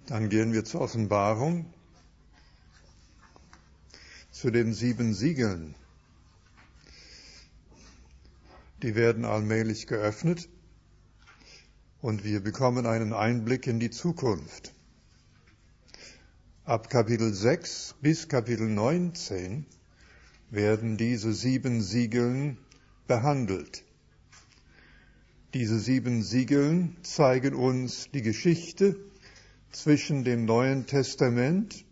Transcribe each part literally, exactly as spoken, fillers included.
Dann gehen wir zur Offenbarung, zu den sieben Siegeln. Die werden allmählich geöffnet und wir bekommen einen Einblick in die Zukunft. Ab Kapitel sechs bis Kapitel neunzehn werden diese sieben Siegeln behandelt. Diese sieben Siegeln zeigen uns die Geschichte zwischen dem Neuen Testament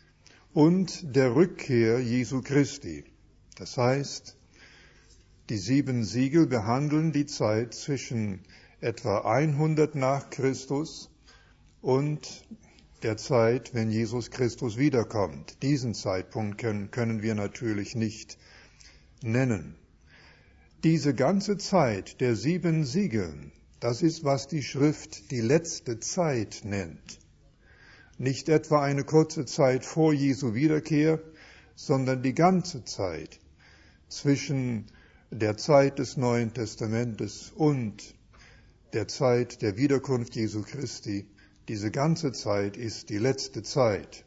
und der Rückkehr Jesu Christi. Das heißt, die sieben Siegel behandeln die Zeit zwischen etwa hundert nach Christus und der Zeit, wenn Jesus Christus wiederkommt. Diesen Zeitpunkt können, können wir natürlich nicht nennen. Diese ganze Zeit der sieben Siegel, das ist, was die Schrift die letzte Zeit nennt. Nicht etwa eine kurze Zeit vor Jesu Wiederkehr, sondern die ganze Zeit zwischen der Zeit des Neuen Testamentes und der Zeit der Wiederkunft Jesu Christi. Diese ganze Zeit ist die letzte Zeit.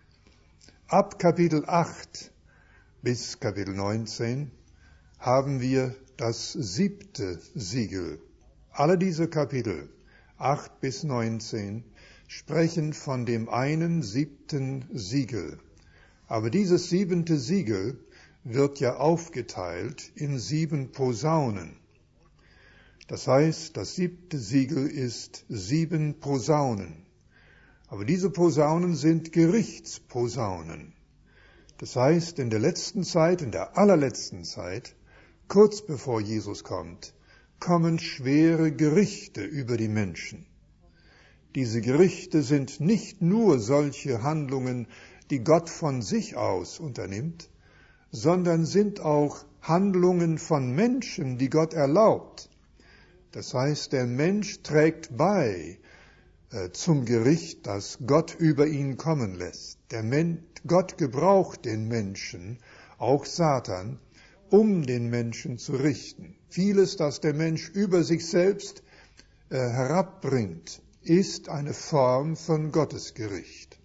Ab Kapitel acht bis Kapitel neunzehn haben wir das siebte Siegel. Alle diese Kapitel, acht bis neunzehn, sprechen von dem einen siebten Siegel. Aber dieses siebente Siegel wird ja aufgeteilt in sieben Posaunen. Das heißt, das siebte Siegel ist sieben Posaunen. Aber diese Posaunen sind Gerichtsposaunen. Das heißt, in der letzten Zeit, in der allerletzten Zeit, kurz bevor Jesus kommt, kommen schwere Gerichte über die Menschen. Diese Gerichte sind nicht nur solche Handlungen, die Gott von sich aus unternimmt, sondern sind auch Handlungen von Menschen, die Gott erlaubt. Das heißt, der Mensch trägt bei äh, zum Gericht, das Gott über ihn kommen lässt. Der Men- Gott gebraucht den Menschen, auch Satan, um den Menschen zu richten. Vieles, das der Mensch über sich selbst äh, herabbringt, ist eine Form von Gottesgericht.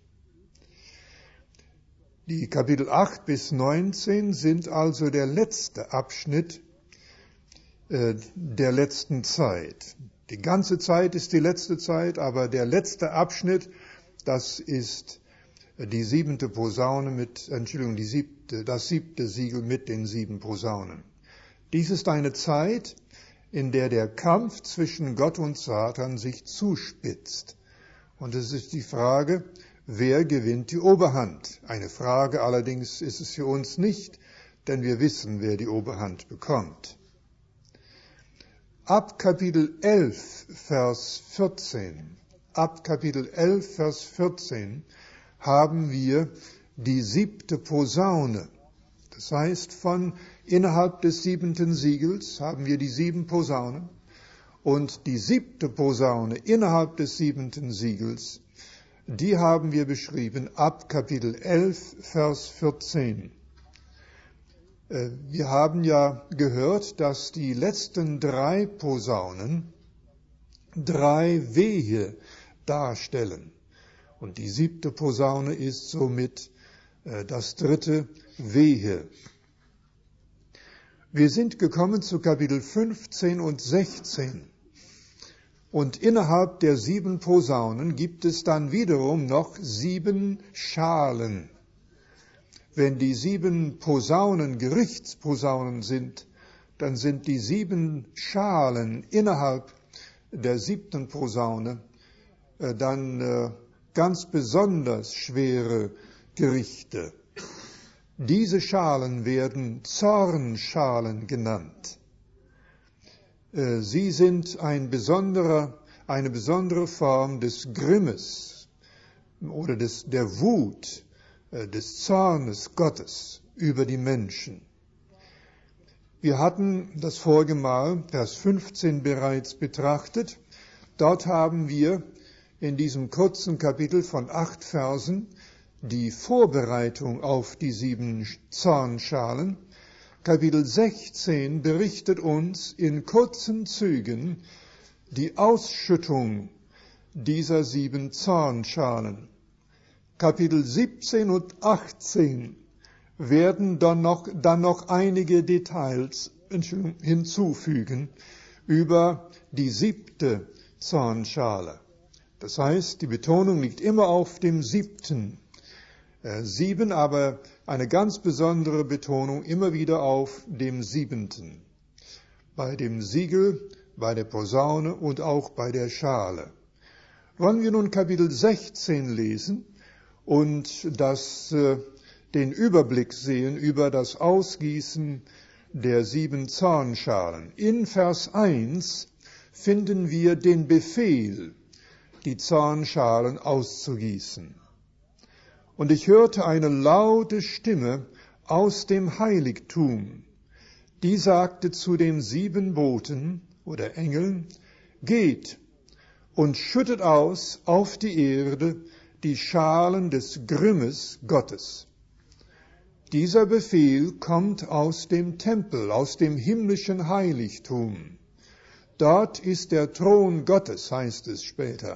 Die Kapitel acht bis neunzehn sind also der letzte Abschnitt äh, der letzten Zeit. Die ganze Zeit ist die letzte Zeit, aber der letzte Abschnitt, das ist die siebente Posaune mit, Entschuldigung, die siebte, das siebte Siegel mit den sieben Posaunen. Dies ist eine Zeit, in der der Kampf zwischen Gott und Satan sich zuspitzt. Und es ist die Frage, wer gewinnt die Oberhand? Eine Frage allerdings ist es für uns nicht, denn wir wissen, wer die Oberhand bekommt. Ab Kapitel elf, Vers vierzehn, ab Kapitel elf, Vers vierzehn haben wir die siebte Posaune. Das heißt, von innerhalb des siebenten Siegels haben wir die sieben Posaunen und die siebte Posaune innerhalb des siebenten Siegels, die haben wir beschrieben ab Kapitel elf, Vers vierzehn. Wir haben ja gehört, dass die letzten drei Posaunen drei Wehe darstellen. Und die siebte Posaune ist somit äh, das dritte Wehe. Wir sind gekommen zu Kapitel fünfzehn und sechzehn. Und innerhalb der sieben Posaunen gibt es dann wiederum noch sieben Schalen. Wenn die sieben Posaunen Gerichtsposaunen sind, dann sind die sieben Schalen innerhalb der siebten Posaune äh, dann äh, ganz besonders schwere Gerichte. Diese Schalen werden Zornschalen genannt. Äh, sie sind ein besonderer, eine besondere Form des Grimmes oder des, der Wut, des Zornes Gottes über die Menschen. Wir hatten das vorige Mal, Vers fünfzehn, bereits betrachtet. Dort haben wir in diesem kurzen Kapitel von acht Versen die Vorbereitung auf die sieben Zornschalen. Kapitel sechzehn berichtet uns in kurzen Zügen die Ausschüttung dieser sieben Zornschalen. Kapitel siebzehn und achtzehn werden dann noch, dann noch einige Details hinzufügen über die siebte Zornschale. Das heißt, die Betonung liegt immer auf dem siebten. Äh, sieben, aber eine ganz besondere Betonung immer wieder auf dem siebenten. Bei dem Siegel, bei der Posaune und auch bei der Schale. Wollen wir nun Kapitel sechzehn lesen und das, äh, den Überblick sehen über das Ausgießen der sieben Zornschalen. In Vers eins finden wir den Befehl, die Zornschalen auszugießen. Und ich hörte eine laute Stimme aus dem Heiligtum, die sagte zu den sieben Boten oder Engeln, geht und schüttet aus auf die Erde die Schalen des Grimmes Gottes. Dieser Befehl kommt aus dem Tempel, aus dem himmlischen Heiligtum. Dort ist der Thron Gottes, heißt es später.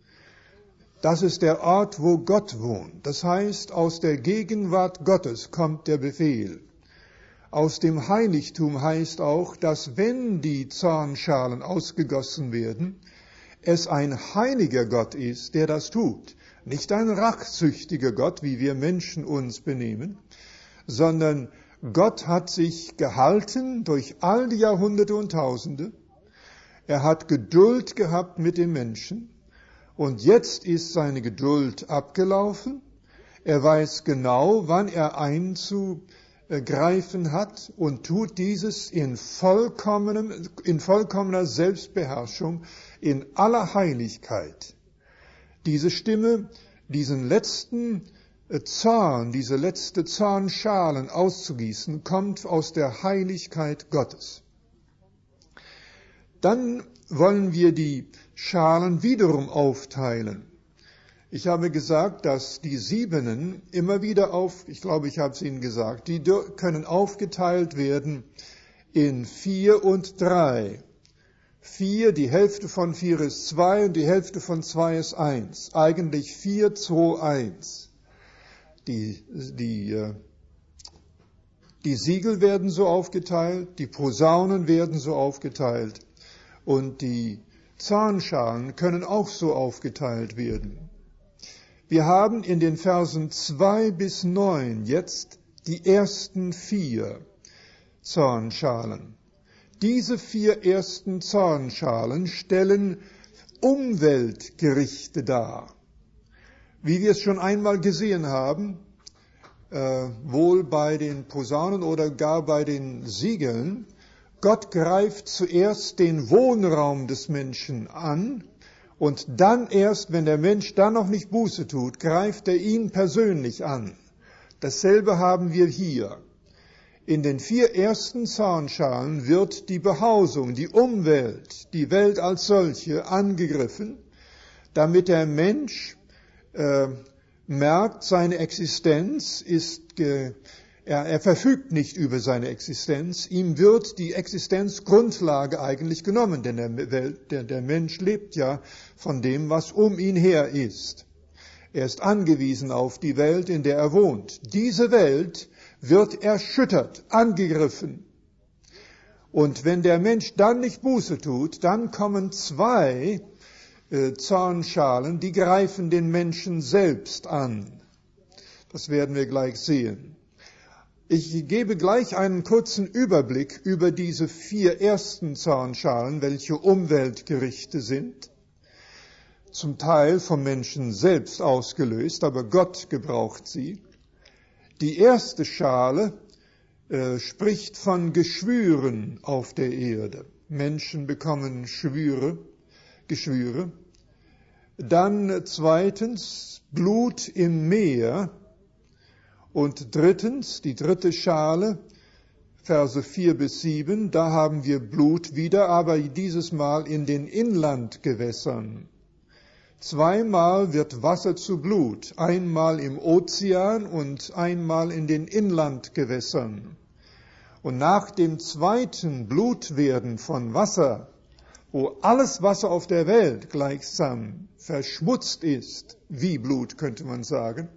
Das ist der Ort, wo Gott wohnt. Das heißt, aus der Gegenwart Gottes kommt der Befehl. Aus dem Heiligtum heißt auch, dass wenn die Zornschalen ausgegossen werden, es ein heiliger Gott ist, der das tut. Nicht ein rachsüchtiger Gott, wie wir Menschen uns benehmen, sondern Gott hat sich gehalten durch all die Jahrhunderte und Tausende. Er hat Geduld gehabt mit dem Menschen und jetzt ist seine Geduld abgelaufen. Er weiß genau, wann er einzugreifen hat und tut dieses in vollkommenem, in vollkommener Selbstbeherrschung, in aller Heiligkeit. Diese Stimme, diesen letzten Zorn, diese letzte Zornschalen auszugießen, kommt aus der Heiligkeit Gottes. Dann wollen wir die Schalen wiederum aufteilen. Ich habe gesagt, dass die Siebenen immer wieder auf, ich glaube, ich habe es Ihnen gesagt, die können aufgeteilt werden in vier und drei. Vier, die Hälfte von vier ist zwei und die Hälfte von zwei ist eins. Eigentlich vier, zwei, eins. Die, die, die Siegel werden so aufgeteilt, die Posaunen werden so aufgeteilt und die Zornschalen können auch so aufgeteilt werden. Wir haben in den Versen zwei bis neun jetzt die ersten vier Zornschalen. Diese vier ersten Zornschalen stellen Umweltgerichte dar. Wie wir es schon einmal gesehen haben, äh, wohl bei den Posaunen oder gar bei den Siegeln, Gott greift zuerst den Wohnraum des Menschen an und dann erst, wenn der Mensch dann noch nicht Buße tut, greift er ihn persönlich an. Dasselbe haben wir hier. In den vier ersten Zornschalen wird die Behausung, die Umwelt, die Welt als solche angegriffen, damit der Mensch äh, merkt, seine Existenz ist, ge, er, er verfügt nicht über seine Existenz, ihm wird die Existenzgrundlage eigentlich genommen, denn der, Welt, der, der Mensch lebt ja von dem, was um ihn her ist. Er ist angewiesen auf die Welt, in der er wohnt. Diese Welt wird erschüttert, angegriffen. Und wenn der Mensch dann nicht Buße tut, dann kommen zwei äh, Zornschalen, die greifen den Menschen selbst an. Das werden wir gleich sehen. Ich gebe gleich einen kurzen Überblick über diese vier ersten Zornschalen, welche Umweltgerichte sind. Zum Teil vom Menschen selbst ausgelöst, aber Gott gebraucht sie. Die erste Schale äh, spricht von Geschwüren auf der Erde. Menschen bekommen Schwüre, Geschwüre. Dann zweitens Blut im Meer. Und drittens, die dritte Schale, Verse vier bis sieben, da haben wir Blut wieder, aber dieses Mal in den Inlandgewässern. Zweimal wird Wasser zu Blut, einmal im Ozean und einmal in den Inlandgewässern. Und nach dem zweiten Blutwerden von Wasser wo alles Wasser auf der Welt gleichsam verschmutzt ist, wie Blut könnte man sagen,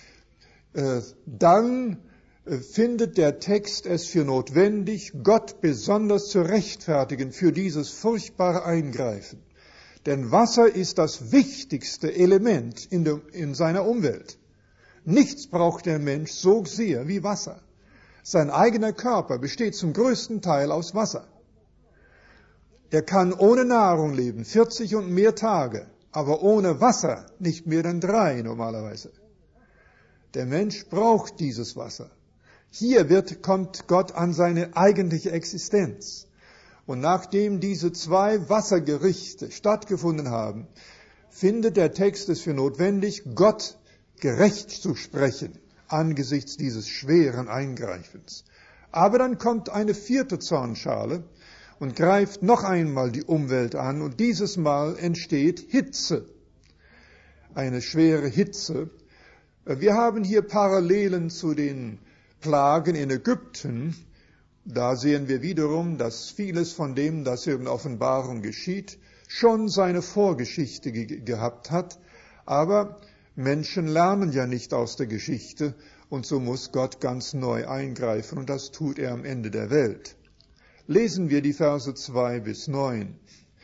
dann findet der Text es für notwendig, Gott besonders zu rechtfertigen für dieses furchtbare Eingreifen. Denn Wasser ist das wichtigste Element in, der, in seiner Umwelt. Nichts braucht der Mensch so sehr wie Wasser. Sein eigener Körper besteht zum größten Teil aus Wasser. Er kann ohne Nahrung leben, vierzig und mehr Tage, aber ohne Wasser nicht mehr denn drei normalerweise. Der Mensch braucht dieses Wasser. Hier wird, kommt Gott an seine eigentliche Existenz. Und nachdem diese zwei Wassergerichte stattgefunden haben, findet der Text es für notwendig, Gott gerecht zu sprechen angesichts dieses schweren Eingreifens. Aber dann kommt eine vierte Zornschale und greift noch einmal die Umwelt an, und dieses Mal entsteht Hitze, eine schwere Hitze. Wir haben hier Parallelen zu den Plagen in Ägypten. Da sehen wir wiederum, dass vieles von dem, das in Offenbarung geschieht, schon seine Vorgeschichte ge- gehabt hat. Aber Menschen lernen ja nicht aus der Geschichte, und so muss Gott ganz neu eingreifen, und das tut er am Ende der Welt. Lesen wir die Verse zwei bis neun,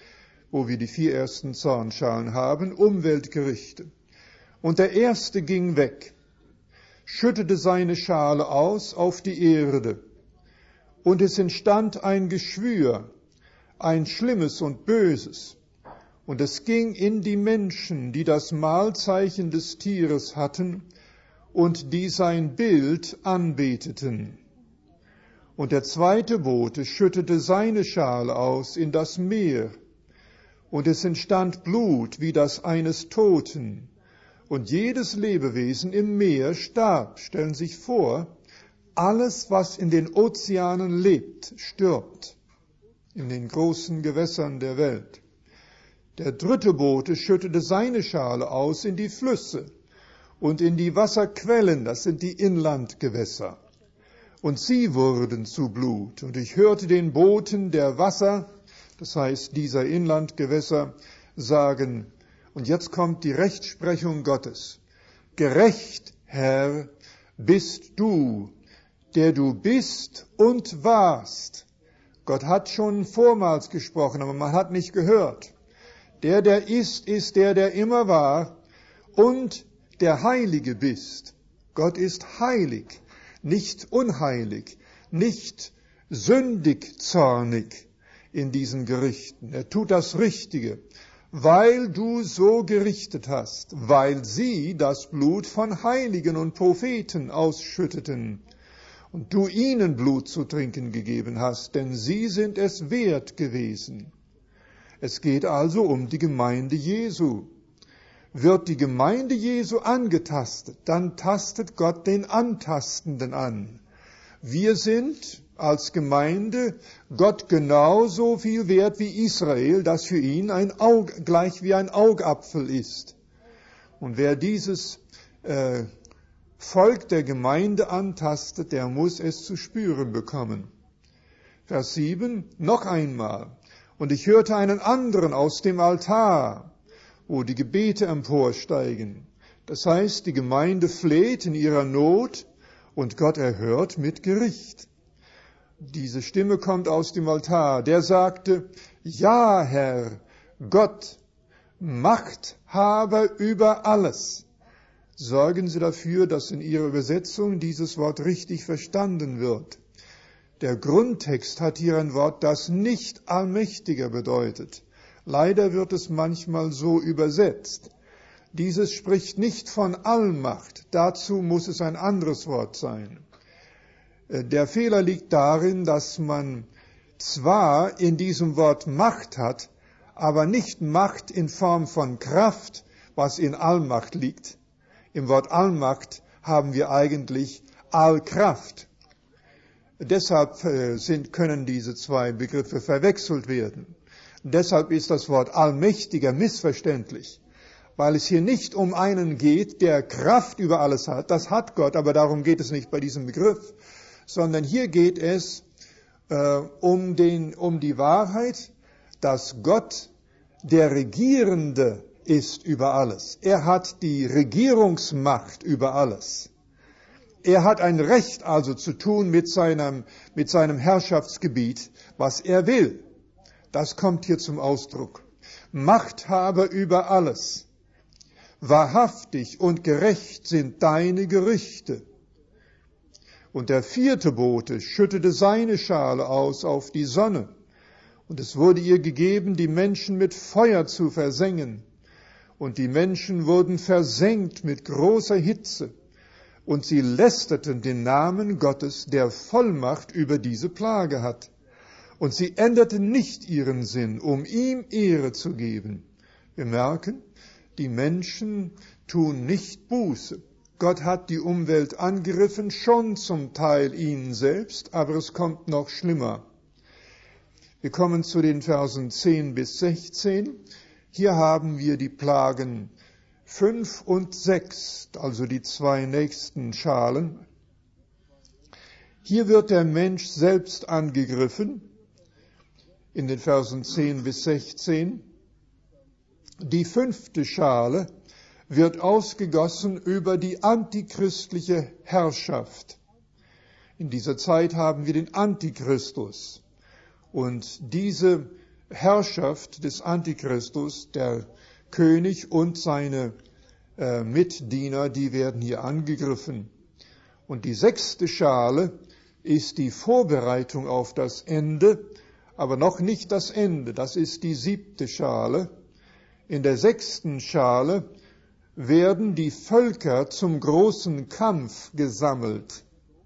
wo wir die vier ersten Zornschalen haben, Umweltgerichte. Und der erste ging weg, schüttete seine Schale aus auf die Erde, und es entstand ein Geschwür, ein schlimmes und böses, und es ging in die Menschen, die das Mahlzeichen des Tieres hatten und die sein Bild anbeteten. Und der zweite Bote schüttete seine Schale aus in das Meer, und es entstand Blut wie das eines Toten, und jedes Lebewesen im Meer starb. Stellen Sie sich vor, alles, was in den Ozeanen lebt, stirbt, in den großen Gewässern der Welt. Der dritte Bote schüttete seine Schale aus in die Flüsse und in die Wasserquellen, das sind die Inlandgewässer. Und sie wurden zu Blut. Und ich hörte den Boten der Wasser, das heißt dieser Inlandgewässer, sagen, und jetzt kommt die Rechtsprechung Gottes: Gerecht, Herr, bist du, der du bist und warst. Gott hat schon vormals gesprochen, aber man hat nicht gehört. Der, der ist, ist der, der immer war, und der Heilige bist. Gott ist heilig, nicht unheilig, nicht sündig zornig in diesen Gerichten. Er tut das Richtige, weil du so gerichtet hast, weil sie das Blut von Heiligen und Propheten ausschütteten und du ihnen Blut zu trinken gegeben hast, denn sie sind es wert gewesen. Es geht also um die Gemeinde Jesu. Wird die Gemeinde Jesu angetastet, dann tastet Gott den Antastenden an. Wir sind als Gemeinde Gott genauso viel wert wie Israel, das für ihn ein Aug, gleich wie ein Augapfel ist. Und wer dieses äh, Volk der Gemeinde antastet, der muss es zu spüren bekommen. Vers sieben, noch einmal. Und ich hörte einen anderen aus dem Altar, wo die Gebete emporsteigen. Das heißt, die Gemeinde fleht in ihrer Not und Gott erhört mit Gericht. Diese Stimme kommt aus dem Altar. Der sagte, ja, Herr, Gott, Machthaber über alles. Sorgen Sie dafür, dass in Ihrer Übersetzung dieses Wort richtig verstanden wird. Der Grundtext hat hier ein Wort, das nicht Allmächtiger bedeutet. Leider wird es manchmal so übersetzt. Dieses spricht nicht von Allmacht. Dazu muss es ein anderes Wort sein. Der Fehler liegt darin, dass man zwar in diesem Wort Macht hat, aber nicht Macht in Form von Kraft, was in Allmacht liegt. Im Wort Allmacht haben wir eigentlich Allkraft. Deshalb sind, können diese zwei Begriffe verwechselt werden. Deshalb ist das Wort Allmächtiger missverständlich, weil es hier nicht um einen geht, der Kraft über alles hat. Das hat Gott, aber darum geht es nicht bei diesem Begriff, sondern hier geht es äh, um, den, um die Wahrheit, dass Gott der Regierende ist über alles. Er hat die Regierungsmacht über alles. Er hat ein Recht also zu tun mit seinem, mit seinem Herrschaftsgebiet, was er will. Das kommt hier zum Ausdruck. Machthaber über alles. Wahrhaftig und gerecht sind deine Gerichte. Und der vierte Bote schüttete seine Schale aus auf die Sonne. Und es wurde ihr gegeben, die Menschen mit Feuer zu versengen. Und die Menschen wurden versengt mit großer Hitze. Und sie lästerten den Namen Gottes, der Vollmacht über diese Plage hat. Und sie änderten nicht ihren Sinn, um ihm Ehre zu geben. Wir merken, die Menschen tun nicht Buße. Gott hat die Umwelt angegriffen, schon zum Teil ihnen selbst, aber es kommt noch schlimmer. Wir kommen zu den Versen zehn bis sechzehn. Hier haben wir die Plagen fünf und sechs, also die zwei nächsten Schalen. Hier wird der Mensch selbst angegriffen, in den Versen zehn bis sechzehn. Die fünfte Schale wird ausgegossen über die antichristliche Herrschaft. In dieser Zeit haben wir den Antichristus. Und diese Herrschaft des Antichristus, der König und seine äh, Mitdiener, die werden hier angegriffen. Und die sechste Schale ist die Vorbereitung auf das Ende, aber noch nicht das Ende. Das ist die siebte Schale. In der sechsten Schale werden die Völker zum großen Kampf gesammelt.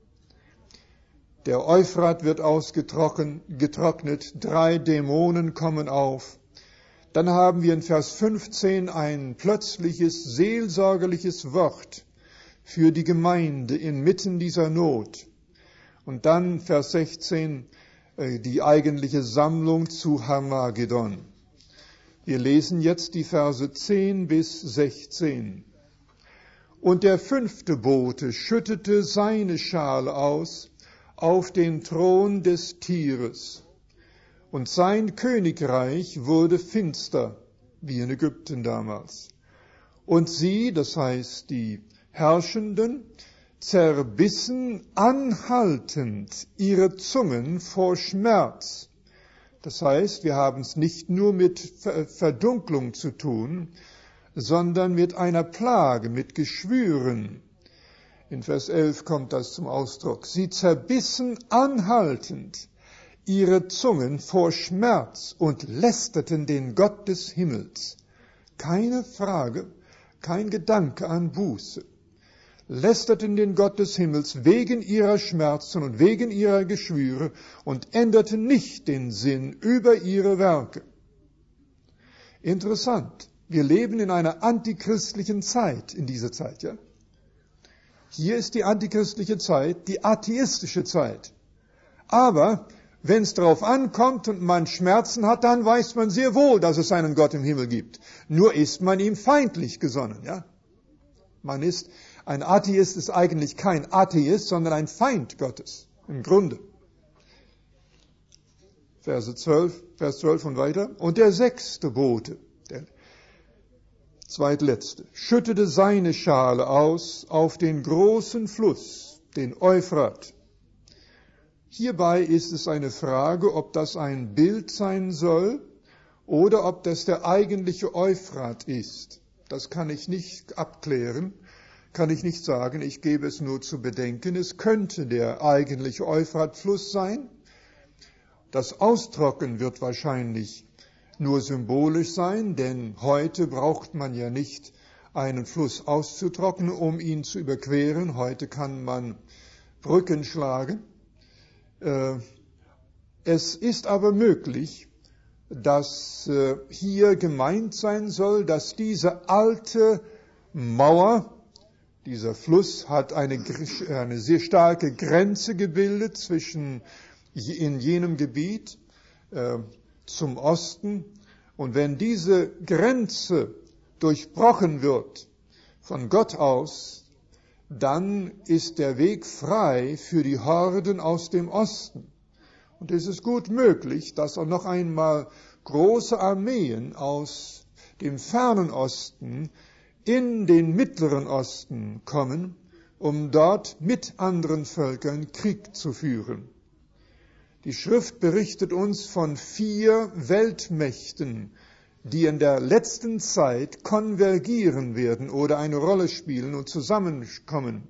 Der Euphrat wird ausgetrocknet, drei Dämonen kommen auf. Dann haben wir in Vers fünfzehn ein plötzliches, seelsorgerliches Wort für die Gemeinde inmitten dieser Not. Und dann Vers sechzehn die eigentliche Sammlung zu Harmagedon. Wir lesen jetzt die Verse zehn bis sechzehn. Und der fünfte Bote schüttete seine Schale aus auf den Thron des Tieres. Und sein Königreich wurde finster, wie in Ägypten damals. Und sie, das heißt die Herrschenden, zerbissen anhaltend ihre Zungen vor Schmerz. Das heißt, wir haben es nicht nur mit Verdunklung zu tun, sondern mit einer Plage, mit Geschwüren. In Vers elf kommt das zum Ausdruck. Sie zerbissen anhaltend ihre Zungen vor Schmerz und lästerten den Gott des Himmels. Keine Frage, kein Gedanke an Buße. Lästerten den Gott des Himmels wegen ihrer Schmerzen und wegen ihrer Geschwüre und änderten nicht den Sinn über ihre Werke. Interessant. Wir leben in einer antichristlichen Zeit, in dieser Zeit, ja? Hier ist die antichristliche Zeit, die atheistische Zeit. Aber wenn es darauf ankommt und man Schmerzen hat, dann weiß man sehr wohl, dass es einen Gott im Himmel gibt. Nur ist man ihm feindlich gesonnen, ja? Man ist, ein Atheist ist eigentlich kein Atheist, sondern ein Feind Gottes, im Grunde. Verse zwölf, Vers zwölf und weiter. Und der sechste Bote, der zweitletzte, schüttete seine Schale aus auf den großen Fluss, den Euphrat. Hierbei ist es eine Frage, ob das ein Bild sein soll oder ob das der eigentliche Euphrat ist. Das kann ich nicht abklären, kann ich nicht sagen. Ich gebe es nur zu bedenken. Es könnte der eigentliche Euphratfluss sein. Das Austrocknen wird wahrscheinlich nur symbolisch sein, denn heute braucht man ja nicht einen Fluss auszutrocknen, um ihn zu überqueren. Heute kann man Brücken schlagen. Es ist aber möglich, dass hier gemeint sein soll, dass diese alte Mauer, dieser Fluss hat eine, eine sehr starke Grenze gebildet zwischen in jenem Gebiet äh, zum Osten. Und wenn diese Grenze durchbrochen wird von Gott aus, dann ist der Weg frei für die Horden aus dem Osten. Und es ist gut möglich, dass auch noch einmal große Armeen aus dem fernen Osten in den Mittleren Osten kommen, um dort mit anderen Völkern Krieg zu führen. Die Schrift berichtet uns von vier Weltmächten, die in der letzten Zeit konvergieren werden oder eine Rolle spielen und zusammenkommen.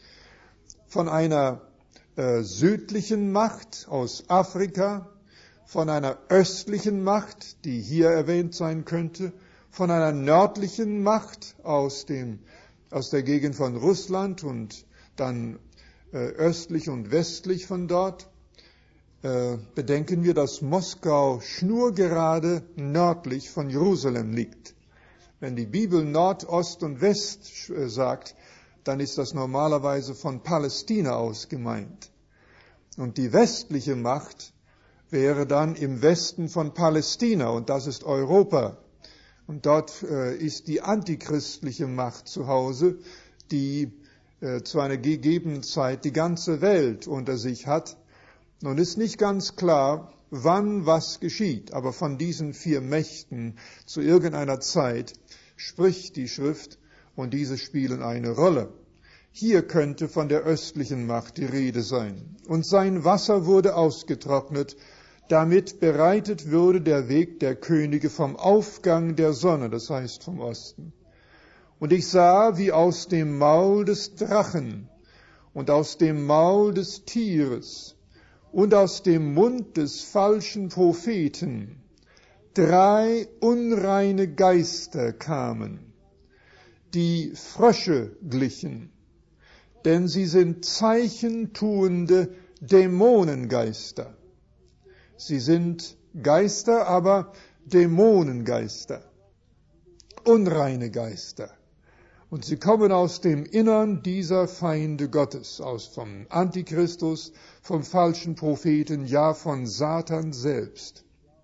Von einer äh, südlichen Macht aus Afrika, von einer östlichen Macht, die hier erwähnt sein könnte, von einer nördlichen Macht aus, dem, aus der Gegend von Russland und dann äh, östlich und westlich von dort. Äh, bedenken wir, dass Moskau schnurgerade nördlich von Jerusalem liegt. Wenn die Bibel Nord, Ost und West äh, sagt, dann ist das normalerweise von Palästina aus gemeint. Und die westliche Macht wäre dann im Westen von Palästina, und das ist Europa. Und dort äh, ist die antichristliche Macht zu Hause, die äh, zu einer gegebenen Zeit die ganze Welt unter sich hat. Nun ist nicht ganz klar, wann was geschieht, aber von diesen vier Mächten zu irgendeiner Zeit spricht die Schrift und diese spielen eine Rolle. Hier könnte von der östlichen Macht die Rede sein. Und sein Wasser wurde ausgetrocknet, damit bereitet würde der Weg der Könige vom Aufgang der Sonne, das heißt vom Osten. Und ich sah, wie aus dem Maul des Drachen und aus dem Maul des Tieres und aus dem Mund des falschen Propheten drei unreine Geister kamen, die Frösche glichen, denn sie sind zeichentuende Dämonengeister. Sie sind Geister, aber Dämonengeister, unreine Geister. Und sie kommen aus dem Innern dieser Feinde Gottes, aus vom Antichristus, vom falschen Propheten, ja von Satan selbst.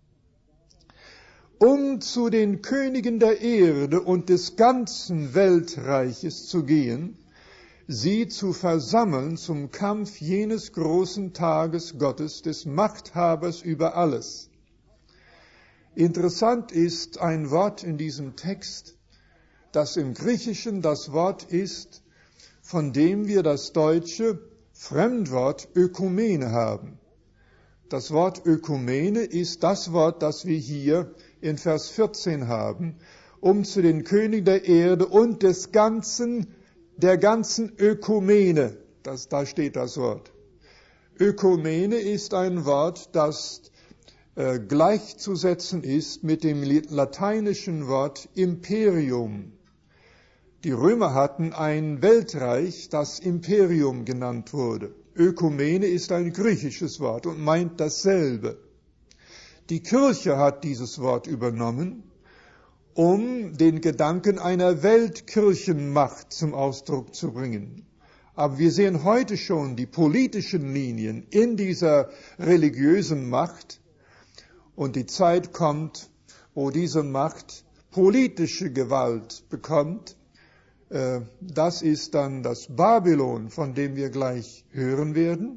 Um zu den Königen der Erde und des ganzen Weltreiches zu gehen, sie zu versammeln zum Kampf jenes großen Tages Gottes, des Machthabers über alles. Interessant ist ein Wort in diesem Text, das im Griechischen das Wort ist, von dem wir das deutsche Fremdwort Ökumene haben. Das Wort Ökumene ist das Wort, das wir hier in Vers vierzehn haben, um zu den Königen der Erde und des ganzen, der ganzen Ökumene, das, da steht das Wort. Ökumene ist ein Wort, das äh, gleichzusetzen ist mit dem lateinischen Wort Imperium. Die Römer hatten ein Weltreich, das Imperium genannt wurde. Ökumene ist ein griechisches Wort und meint dasselbe. Die Kirche hat dieses Wort übernommen, um den Gedanken einer Weltkirchenmacht zum Ausdruck zu bringen. Aber wir sehen heute schon die politischen Linien in dieser religiösen Macht und die Zeit kommt, wo diese Macht politische Gewalt bekommt. Das ist dann das Babylon, von dem wir gleich hören werden.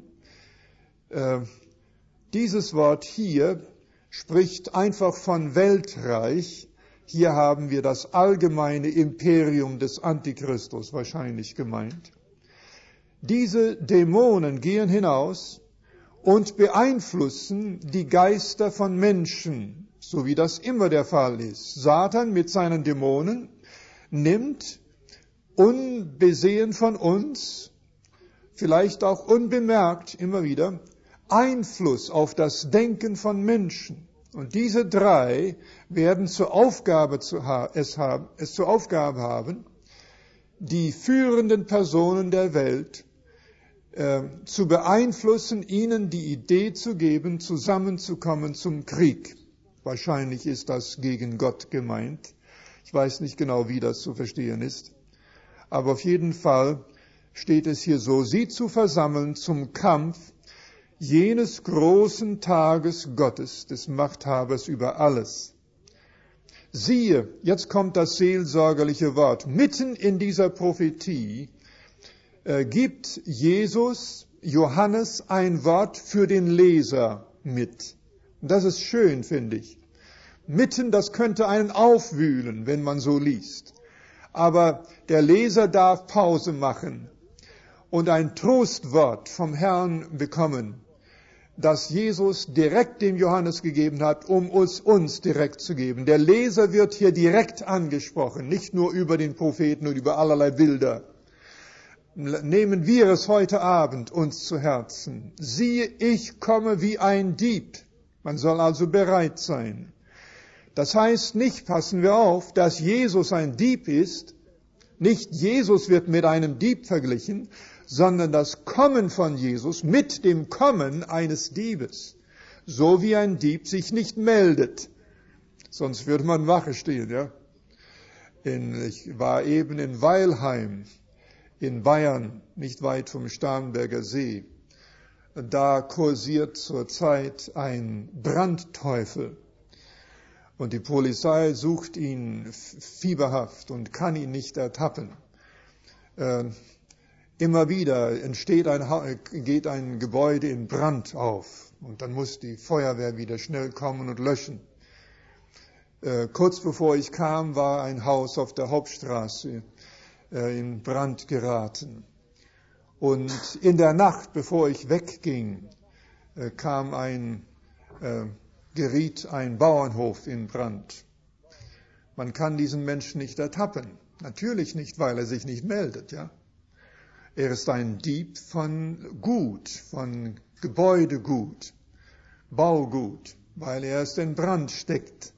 Dieses Wort hier spricht einfach von Weltreich. Hier haben wir das allgemeine Imperium des Antichristus wahrscheinlich gemeint. Diese Dämonen gehen hinaus und beeinflussen die Geister von Menschen, so wie das immer der Fall ist. Satan mit seinen Dämonen nimmt unbesehen von uns, vielleicht auch unbemerkt immer wieder, Einfluss auf das Denken von Menschen. Und diese drei werden zur Aufgabe zu ha- es, haben, es zur Aufgabe haben, die führenden Personen der Welt äh, zu beeinflussen, ihnen die Idee zu geben, zusammenzukommen zum Krieg. Wahrscheinlich ist das gegen Gott gemeint. Ich weiß nicht genau, wie das zu verstehen ist. Aber auf jeden Fall steht es hier so, sie zu versammeln zum Kampf jenes großen Tages Gottes, des Machthabers über alles. Siehe, jetzt kommt das seelsorgerliche Wort. Mitten in dieser Prophetie äh, gibt Jesus, Johannes, ein Wort für den Leser mit. Und das ist schön, finde ich. Mitten, das könnte einen aufwühlen, wenn man so liest. Aber der Leser darf Pause machen und ein Trostwort vom Herrn bekommen, das Jesus direkt dem Johannes gegeben hat, um es uns direkt zu geben. Der Leser wird hier direkt angesprochen, nicht nur über den Propheten und über allerlei Bilder. Nehmen wir es heute Abend uns zu Herzen. Siehe, ich komme wie ein Dieb. Man soll also bereit sein. Das heißt nicht, passen wir auf, dass Jesus ein Dieb ist. Nicht Jesus wird mit einem Dieb verglichen, sondern das Kommen von Jesus mit dem Kommen eines Diebes. So wie ein Dieb sich nicht meldet. Sonst würde man Wache stehen, ja. In, ich war eben in Weilheim in Bayern, nicht weit vom Starnberger See. Da kursiert zurzeit ein Brandteufel. Und die Polizei sucht ihn fieberhaft und kann ihn nicht ertappen. Äh, immer wieder entsteht ein, geht ein Gebäude in Brand auf. Und dann muss die Feuerwehr wieder schnell kommen und löschen. Äh, kurz bevor ich kam, war ein Haus auf der Hauptstraße in Brand geraten. Und in der Nacht, bevor ich wegging, kam ein, äh, geriet ein Bauernhof in Brand. Man kann diesen Menschen nicht ertappen. Natürlich nicht, weil er sich nicht meldet, ja. Er ist ein Dieb von Gut, von Gebäudegut, Baugut, weil er es in Brand steckt.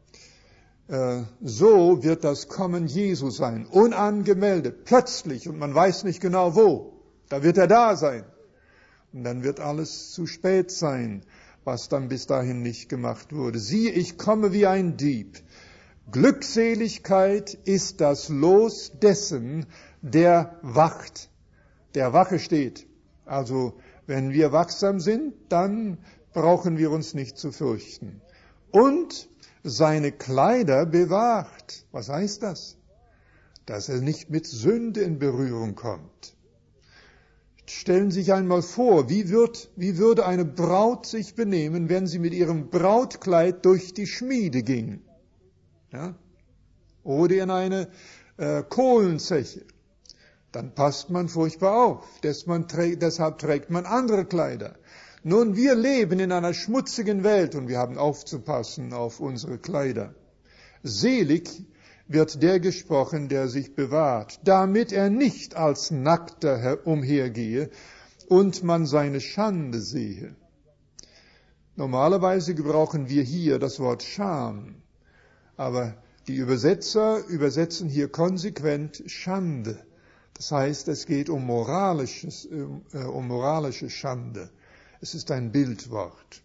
So wird das Kommen Jesu sein, unangemeldet, plötzlich, und man weiß nicht genau wo. Da wird er da sein. Und dann wird alles zu spät sein, was dann bis dahin nicht gemacht wurde. Siehe, ich komme wie ein Dieb. Glückseligkeit ist das Los dessen, der wacht, der Wache steht. Also, wenn wir wachsam sind, dann brauchen wir uns nicht zu fürchten. Und seine Kleider bewahrt. Was heißt das? Dass er nicht mit Sünde in Berührung kommt. Stellen Sie sich einmal vor, wie, wird, wie würde eine Braut sich benehmen, wenn sie mit ihrem Brautkleid durch die Schmiede ging? Ja? Oder in eine äh, Kohlenzeche. Dann passt man furchtbar auf. Des man trägt, deshalb trägt man andere Kleider. Nun, wir leben in einer schmutzigen Welt und wir haben aufzupassen auf unsere Kleider. Selig wird der gesprochen, der sich bewahrt, damit er nicht als Nackter umhergehe und man seine Schande sehe. Normalerweise gebrauchen wir hier das Wort Scham, aber die Übersetzer übersetzen hier konsequent Schande. Das heißt, es geht um moralisches, um moralische Schande. Es ist ein Bildwort.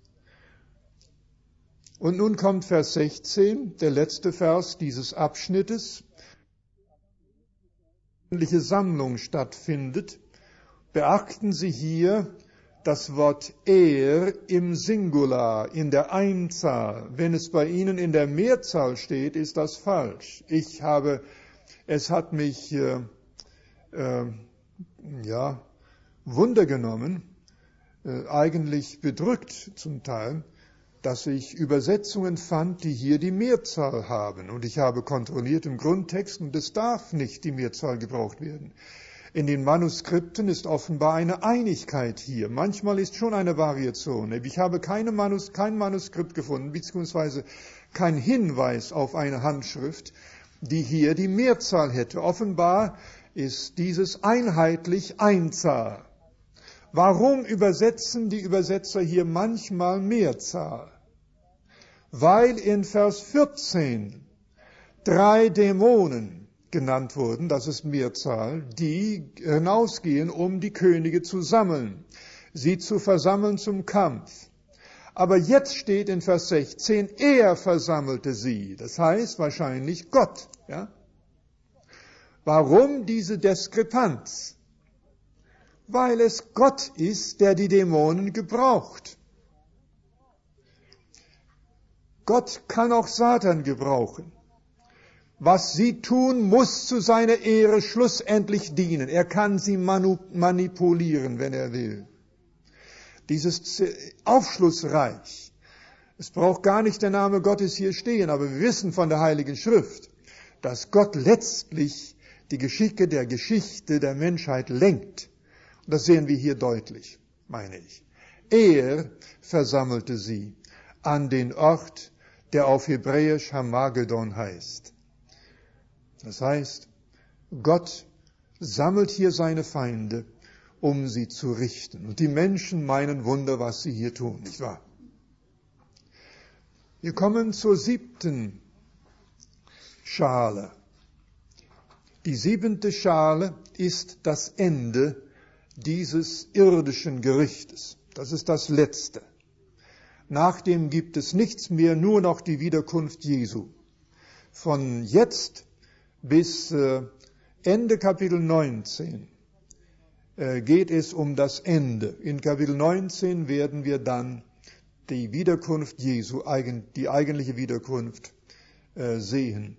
Und nun kommt Vers sechzehn, der letzte Vers dieses Abschnittes. Eine Sammlung stattfindet. Beachten Sie hier das Wort er im Singular, in der Einzahl. Wenn es bei Ihnen in der Mehrzahl steht, ist das falsch. Ich habe, es hat mich äh, äh, ja, Wunder genommen, Äh, eigentlich bedrückt zum Teil, dass ich Übersetzungen fand, die hier die Mehrzahl haben. Und ich habe kontrolliert im Grundtext, und es darf nicht die Mehrzahl gebraucht werden. In den Manuskripten ist offenbar eine Einigkeit hier. Manchmal ist schon eine Variation. Ich habe keine Manus, kein Manuskript gefunden, beziehungsweise kein Hinweis auf eine Handschrift, die hier die Mehrzahl hätte. Offenbar ist dieses einheitlich Einzahl. Warum übersetzen die Übersetzer hier manchmal Mehrzahl? Weil in Vers vierzehn drei Dämonen genannt wurden, das ist Mehrzahl, die hinausgehen, um die Könige zu sammeln, sie zu versammeln zum Kampf. Aber jetzt steht in Vers sechzehn, er versammelte sie, das heißt wahrscheinlich Gott. Ja? Warum diese Diskrepanz? Weil es Gott ist, der die Dämonen gebraucht. Gott kann auch Satan gebrauchen. Was sie tun, muss zu seiner Ehre schlussendlich dienen. Er kann sie manipulieren, wenn er will. Dieses aufschlussreich. Es braucht gar nicht der Name Gottes hier stehen, aber wir wissen von der Heiligen Schrift, dass Gott letztlich die Geschicke der Geschichte der Menschheit lenkt. Und das sehen wir hier deutlich, meine ich. Er versammelte sie an den Ort, der auf Hebräisch Hamagedon heißt. Das heißt, Gott sammelt hier seine Feinde, um sie zu richten. Und die Menschen meinen Wunder, was sie hier tun, nicht wahr? Wir kommen zur siebten Schale. Die siebente Schale ist das Ende dieses irdischen Gerichtes. Das ist das Letzte. Nach dem gibt es nichts mehr, nur noch die Wiederkunft Jesu. Von jetzt bis äh, Ende Kapitel neunzehn äh, geht es um das Ende. In Kapitel neunzehn werden wir dann die Wiederkunft Jesu, eigen, die eigentliche Wiederkunft äh, sehen.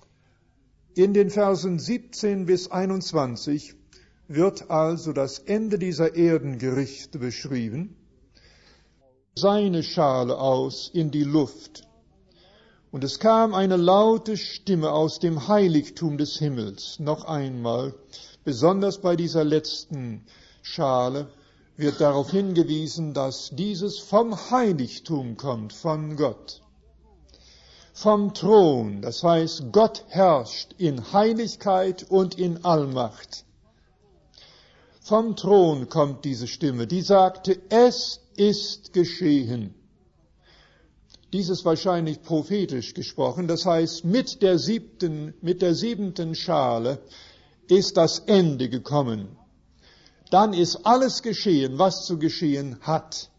In den Versen siebzehn bis einundzwanzig wird also das Ende dieser Erdengerichte beschrieben. Seine Schale aus in die Luft. Und es kam eine laute Stimme aus dem Heiligtum des Himmels. Noch einmal, besonders bei dieser letzten Schale, wird darauf hingewiesen, dass dieses vom Heiligtum kommt, von Gott. Vom Thron, das heißt, Gott herrscht in Heiligkeit und in Allmacht. Vom Thron kommt diese Stimme, die sagte, es ist geschehen. Dies ist wahrscheinlich prophetisch gesprochen, das heißt, mit der siebten, mit der siebenten Schale ist das Ende gekommen. Dann ist alles geschehen, was zu geschehen hat.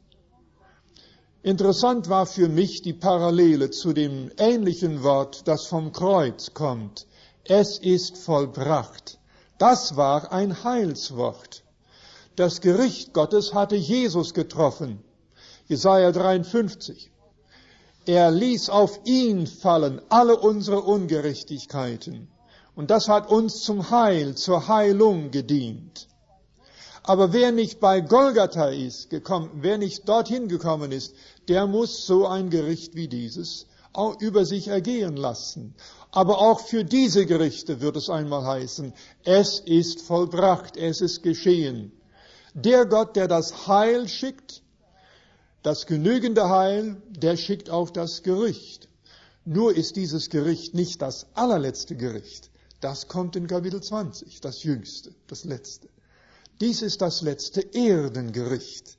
Interessant war für mich die Parallele zu dem ähnlichen Wort, das vom Kreuz kommt. Es ist vollbracht. Das war ein Heilswort. Das Gericht Gottes hatte Jesus getroffen. Jesaja dreiundfünfzig. Er ließ auf ihn fallen alle unsere Ungerechtigkeiten. Und das hat uns zum Heil, zur Heilung gedient. Aber wer nicht bei Golgatha ist, gekommen, wer nicht dorthin gekommen ist, der muss so ein Gericht wie dieses auch über sich ergehen lassen. Aber auch für diese Gerichte wird es einmal heißen, es ist vollbracht, es ist geschehen. Der Gott, der das Heil schickt, das genügende Heil, der schickt auch das Gericht. Nur ist dieses Gericht nicht das allerletzte Gericht. Das kommt in Kapitel zwanzig, das jüngste, das letzte. Dies ist das letzte Erdengericht.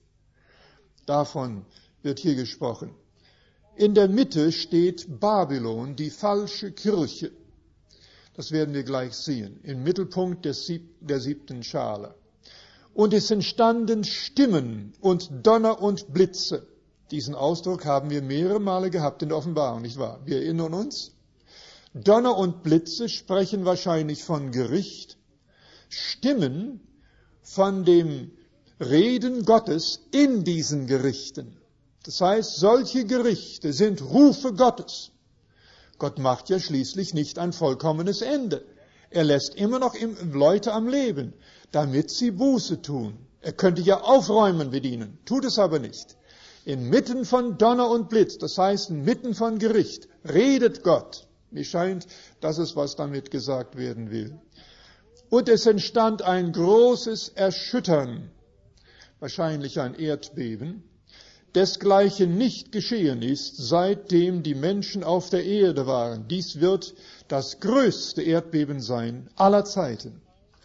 Davon wird hier gesprochen. In der Mitte steht Babylon, die falsche Kirche. Das werden wir gleich sehen, im Mittelpunkt des Sieb- der siebten Schale. Und es entstanden Stimmen und Donner und Blitze. Diesen Ausdruck haben wir mehrere Male gehabt in der Offenbarung, nicht wahr? Wir erinnern uns. Donner und Blitze sprechen wahrscheinlich von Gericht. Stimmen von dem Reden Gottes in diesen Gerichten. Das heißt, solche Gerichte sind Rufe Gottes. Gott macht ja schließlich nicht ein vollkommenes Ende. Er lässt immer noch Leute am Leben, damit sie Buße tun. Er könnte ja aufräumen mit ihnen, tut es aber nicht. Inmitten von Donner und Blitz, das heißt inmitten von Gericht, redet Gott. Mir scheint, das ist, was damit gesagt werden will. Und es entstand ein großes Erschüttern, wahrscheinlich ein Erdbeben, desgleichen nicht geschehen ist, seitdem die Menschen auf der Erde waren. Dies wird das größte Erdbeben sein aller Zeiten.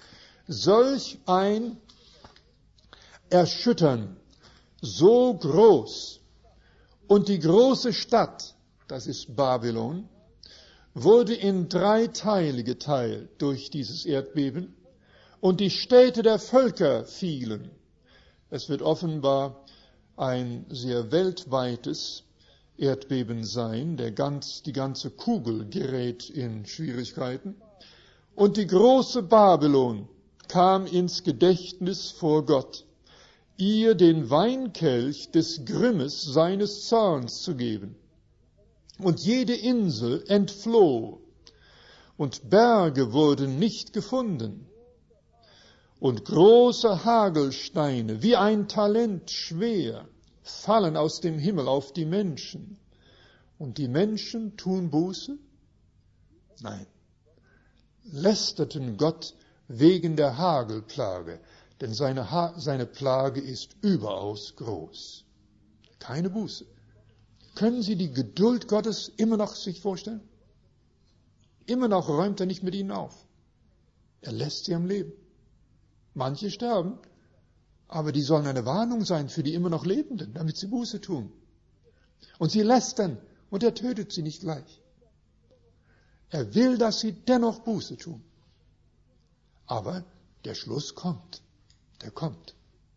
Solch ein Erschüttern, so groß, und die große Stadt, das ist Babylon, wurde in drei Teile geteilt durch dieses Erdbeben, und die Städte der Völker fielen. Es wird offenbar ein sehr weltweites Erdbeben sein, der ganz, die ganze Kugel gerät in Schwierigkeiten. Und die große Babylon kam ins Gedächtnis vor Gott, ihr den Weinkelch des Grimmes seines Zorns zu geben. Und jede Insel entfloh, und Berge wurden nicht gefunden. Und große Hagelsteine, wie ein Talent schwer, fallen aus dem Himmel auf die Menschen. Und die Menschen tun Buße? Nein. Lästerten Gott wegen der Hagelplage, denn seine, ha- seine Plage ist überaus groß. Keine Buße. Können Sie die Geduld Gottes immer noch sich vorstellen? Immer noch räumt er nicht mit ihnen auf. Er lässt sie am Leben. Manche sterben, aber die sollen eine Warnung sein für die immer noch Lebenden, damit sie Buße tun. Und sie lästern, und er tötet sie nicht gleich. Er will, dass sie dennoch Buße tun. Aber der Schluss kommt. Der kommt.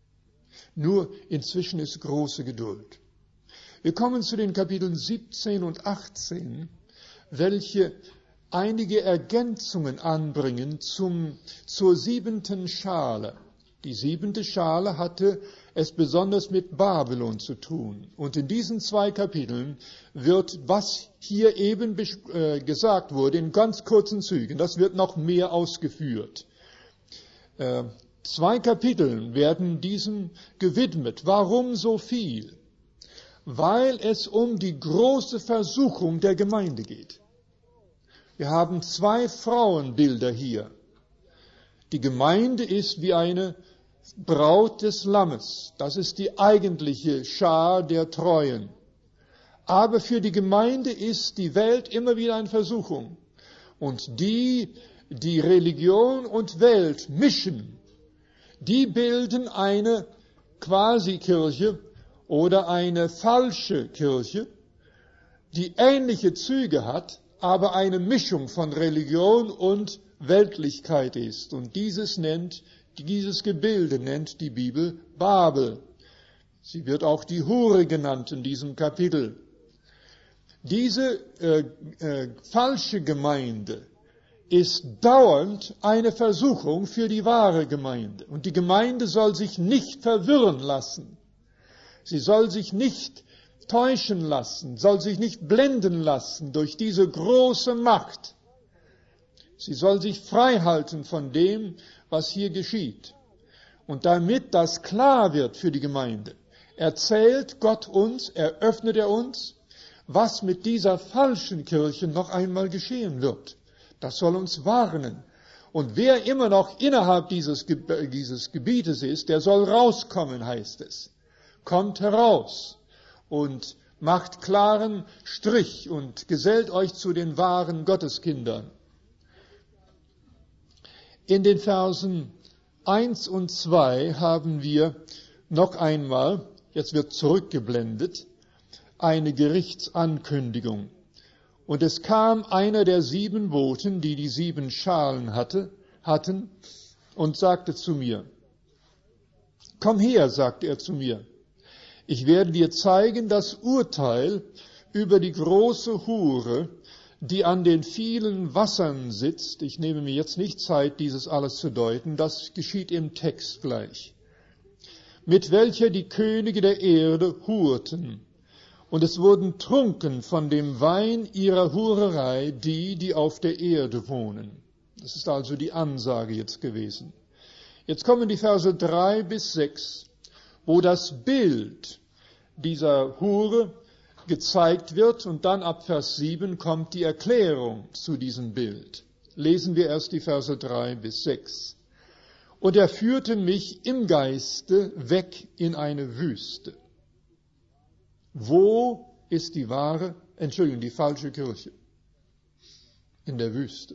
Nur inzwischen ist große Geduld. Wir kommen zu den Kapiteln siebzehn und achtzehn, welche einige Ergänzungen anbringen zum, zur siebenten Schale. Die siebente Schale hatte es besonders mit Babylon zu tun. Und in diesen zwei Kapiteln wird, was hier eben äh, gesagt wurde, in ganz kurzen Zügen, das wird noch mehr ausgeführt. Äh, zwei Kapitel werden diesem gewidmet. Warum so viel? Weil es um die große Versuchung der Gemeinde geht. Wir haben zwei Frauenbilder hier. Die Gemeinde ist wie eine Braut des Lammes. Das ist die eigentliche Schar der Treuen. Aber für die Gemeinde ist die Welt immer wieder eine Versuchung. Und die, die Religion und Welt mischen, die bilden eine Quasi-Kirche oder eine falsche Kirche, die ähnliche Züge hat, aber eine Mischung von Religion und Weltlichkeit ist. Und dieses nennt, dieses Gebilde nennt die Bibel Babel. Sie wird auch die Hure genannt in diesem Kapitel. Diese äh, äh, falsche Gemeinde ist dauernd eine Versuchung für die wahre Gemeinde. Und die Gemeinde soll sich nicht verwirren lassen. Sie soll sich nicht täuschen lassen, soll sich nicht blenden lassen durch diese große Macht. Sie soll sich frei halten von dem, was hier geschieht. Und damit das klar wird für die Gemeinde, erzählt Gott uns, eröffnet er uns, was mit dieser falschen Kirche noch einmal geschehen wird. Das soll uns warnen. Und wer immer noch innerhalb dieses, dieses Gebietes ist, der soll rauskommen, heißt es. Kommt heraus und macht klaren Strich und gesellt euch zu den wahren Gotteskindern. In den Versen eins und zwei haben wir noch einmal, jetzt wird zurückgeblendet, eine Gerichtsankündigung. Und es kam einer der sieben Boten, die die sieben Schalen hatte, hatten, und sagte zu mir, komm her, sagte er zu mir, ich werde dir zeigen das Urteil über die große Hure, die an den vielen Wassern sitzt. Ich nehme mir jetzt nicht Zeit, dieses alles zu deuten, das geschieht im Text gleich. Mit welcher die Könige der Erde hurten. Und es wurden trunken von dem Wein ihrer Hurerei die, die auf der Erde wohnen. Das ist also die Ansage jetzt gewesen. Jetzt kommen die Verse drei bis sechs, wo das Bild dieser Hure gezeigt wird und dann ab Vers sieben kommt die Erklärung zu diesem Bild. Lesen wir erst die Verse drei bis sechs. Und er führte mich im Geiste weg in eine Wüste. Wo ist die wahre, Entschuldigung, die falsche Kirche? In der Wüste.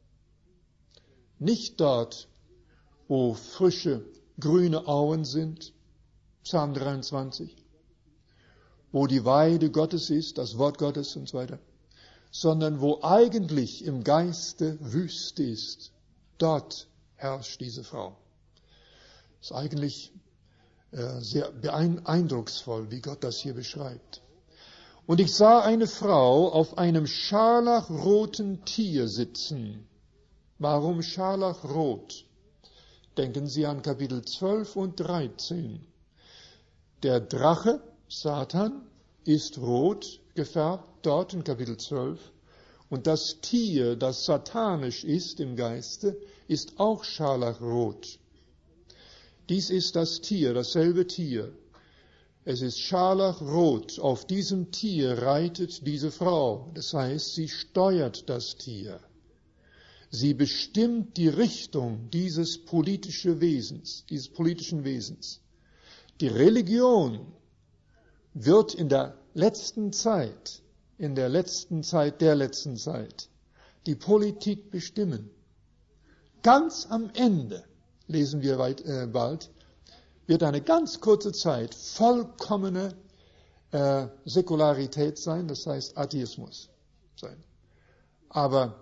Nicht dort, wo frische, grüne Auen sind, Psalm dreiundzwanzig, wo die Weide Gottes ist, das Wort Gottes und so weiter, sondern wo eigentlich im Geiste Wüste ist. Dort herrscht diese Frau. Das ist eigentlich äh, sehr beeindrucksvoll, wie Gott das hier beschreibt. Und ich sah eine Frau auf einem scharlachroten Tier sitzen. Warum scharlachrot? Denken Sie an Kapitel zwölf und dreizehn. Der Drache, Satan, ist rot gefärbt, dort in Kapitel zwölf. Und das Tier, das satanisch ist im Geiste, ist auch scharlachrot. Dies ist das Tier, dasselbe Tier. Es ist scharlachrot. Auf diesem Tier reitet diese Frau. Das heißt, sie steuert das Tier. Sie bestimmt die Richtung dieses politischen Wesens, dieses politischen Wesens. Die Religion wird in der letzten Zeit, in der letzten Zeit der letzten Zeit, die Politik bestimmen. Ganz am Ende, lesen wir weit, äh, bald, wird eine ganz kurze Zeit vollkommene äh, Säkularität sein, das heißt Atheismus sein. Aber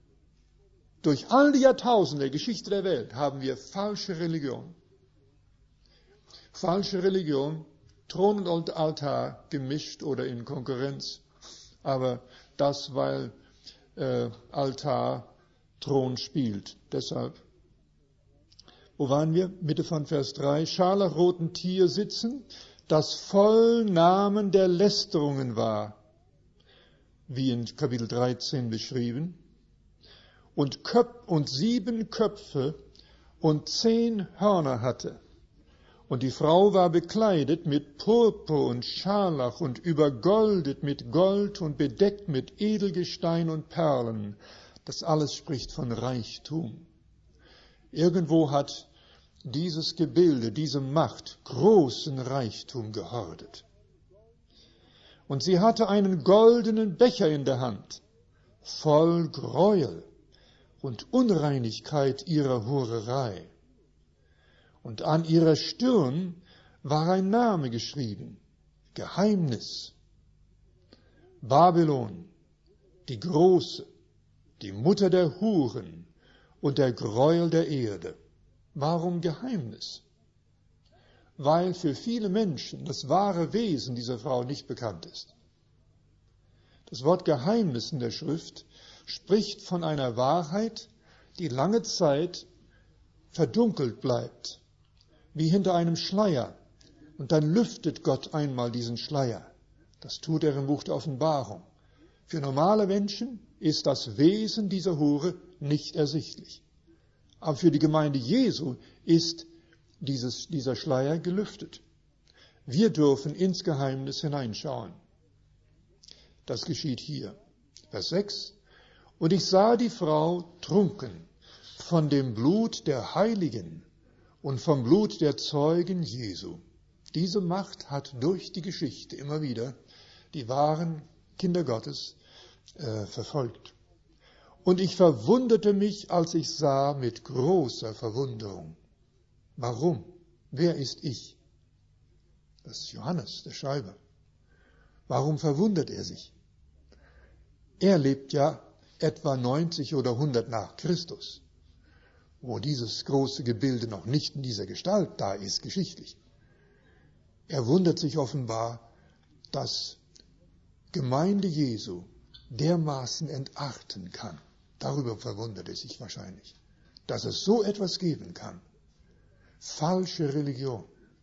durch all die Jahrtausende der Geschichte der Welt haben wir falsche Religion. Falsche Religion, Thron und Altar gemischt oder in Konkurrenz. Aber das, weil äh, Altar Thron spielt. Deshalb. Wo waren wir? Mitte von Vers drei. Scharlachroten Tier sitzen, das voll Namen der Lästerungen war, wie in Kapitel dreizehn beschrieben. Und, Köp- und sieben Köpfe und zehn Hörner hatte. Und die Frau war bekleidet mit Purpur und Scharlach und übergoldet mit Gold und bedeckt mit Edelgestein und Perlen. Das alles spricht von Reichtum. Irgendwo hat dieses Gebilde, diese Macht großen Reichtum gehortet. Und sie hatte einen goldenen Becher in der Hand, voll Gräuel und Unreinigkeit ihrer Hurerei. Und an ihrer Stirn war ein Name geschrieben, Geheimnis. Babylon, die Große, die Mutter der Huren und der Gräuel der Erde. Warum Geheimnis? Weil für viele Menschen das wahre Wesen dieser Frau nicht bekannt ist. Das Wort Geheimnis in der Schrift spricht von einer Wahrheit, die lange Zeit verdunkelt bleibt, wie hinter einem Schleier. Und dann lüftet Gott einmal diesen Schleier. Das tut er im Buch der Offenbarung. Für normale Menschen ist das Wesen dieser Hure nicht ersichtlich. Aber für die Gemeinde Jesu ist dieses, dieser Schleier gelüftet. Wir dürfen ins Geheimnis hineinschauen. Das geschieht hier. Vers sechs. Und ich sah die Frau trunken von dem Blut der Heiligen und vom Blut der Zeugen Jesu. Diese Macht hat durch die Geschichte immer wieder die wahren Kinder Gottes äh, verfolgt. Und ich verwunderte mich, als ich sah, mit großer Verwunderung. Warum? Wer ist ich? Das ist Johannes, der Schreiber. Warum verwundert er sich? Er lebt ja etwa neunzig oder hundert nach Christus, wo dieses große Gebilde noch nicht in dieser Gestalt da ist, geschichtlich. Er wundert sich offenbar, dass Gemeinde Jesu dermaßen entachten kann. Darüber verwundert er sich wahrscheinlich, dass es so etwas geben kann. Falsche Religion.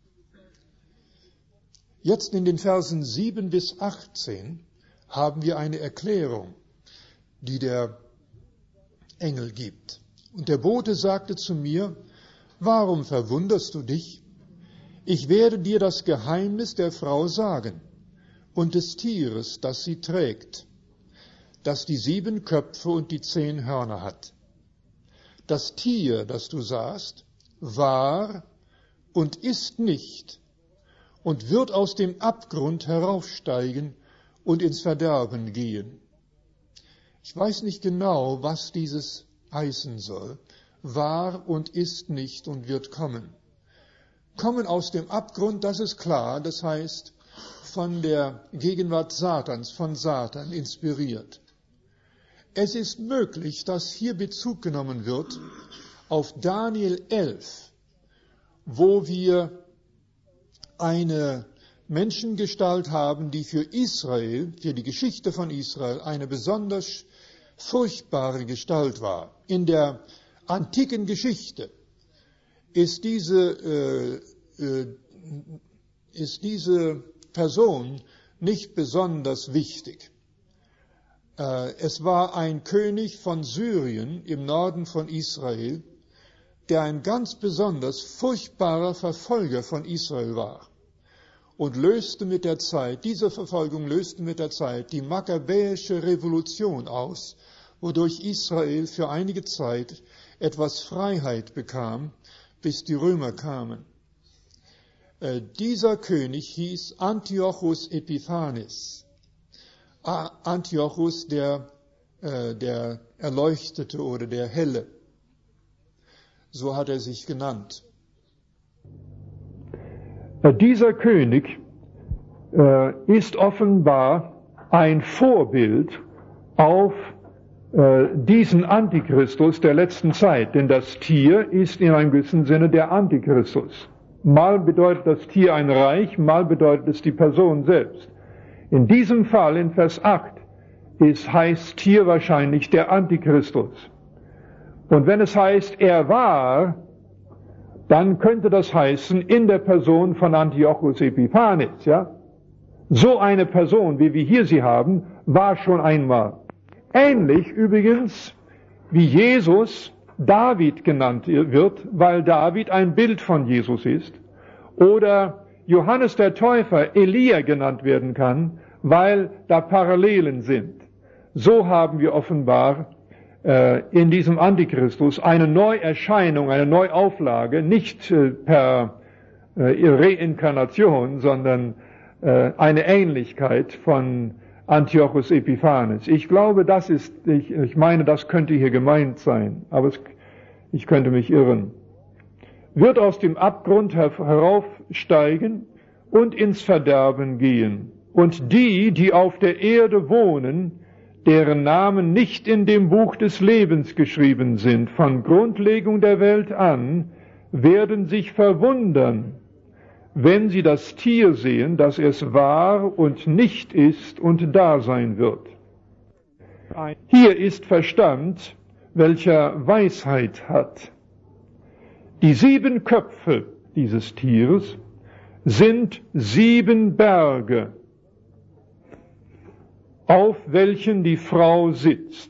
Jetzt in den Versen sieben bis achtzehn haben wir eine Erklärung, die der Engel gibt. Und der Bote sagte zu mir, warum verwunderst du dich? Ich werde dir das Geheimnis der Frau sagen und des Tieres, das sie trägt, das die sieben Köpfe und die zehn Hörner hat. Das Tier, das du sahst, war und ist nicht und wird aus dem Abgrund heraufsteigen und ins Verderben gehen. Ich weiß nicht genau, was dieses heißen soll. War und ist nicht und wird kommen. Kommen aus dem Abgrund, das ist klar, das heißt von der Gegenwart Satans, von Satan inspiriert. Es ist möglich, dass hier Bezug genommen wird auf Daniel elf, wo wir eine Menschengestalt haben, die für Israel, für die Geschichte von Israel, eine besonders furchtbare Gestalt war. In der antiken Geschichte ist diese, äh, äh, ist diese Person nicht besonders wichtig. Es war ein König von Syrien im Norden von Israel, der ein ganz besonders furchtbarer Verfolger von Israel war. und löste mit der Zeit, diese Verfolgung löste mit der Zeit die makkabäische Revolution aus, wodurch Israel für einige Zeit etwas Freiheit bekam, bis die Römer kamen. Äh, dieser König hieß Antiochus Epiphanes. A- Antiochus, der, äh, der Erleuchtete oder der Helle. So hat er sich genannt. Dieser König äh, ist offenbar ein Vorbild auf äh, diesen Antichristus der letzten Zeit, denn das Tier ist in einem gewissen Sinne der Antichristus. Mal bedeutet das Tier ein Reich, mal bedeutet es die Person selbst. In diesem Fall, in Vers acht, ist, heißt Tier wahrscheinlich der Antichristus. Und wenn es heißt, er war, dann könnte das heißen, in der Person von Antiochus Epiphanes, ja. So eine Person, wie wir hier sie haben, war schon einmal. Ähnlich übrigens, wie Jesus David genannt wird, weil David ein Bild von Jesus ist, oder Johannes der Täufer Elia genannt werden kann, weil da Parallelen sind. So haben wir offenbar in diesem Antichristus eine Neuerscheinung, eine Neuauflage, nicht per Reinkarnation, sondern eine Ähnlichkeit von Antiochus Epiphanes. Ich glaube, das ist, ich, ich meine, das könnte hier gemeint sein, aber es, ich könnte mich irren. Wird aus dem Abgrund heraufsteigen und ins Verderben gehen. Und die, die auf der Erde wohnen, deren Namen nicht in dem Buch des Lebens geschrieben sind, von Grundlegung der Welt an, werden sich verwundern, wenn sie das Tier sehen, dass es war und nicht ist und da sein wird. Hier ist Verstand, welcher Weisheit hat. Die sieben Köpfe dieses Tieres sind sieben Berge, auf welchen die Frau sitzt.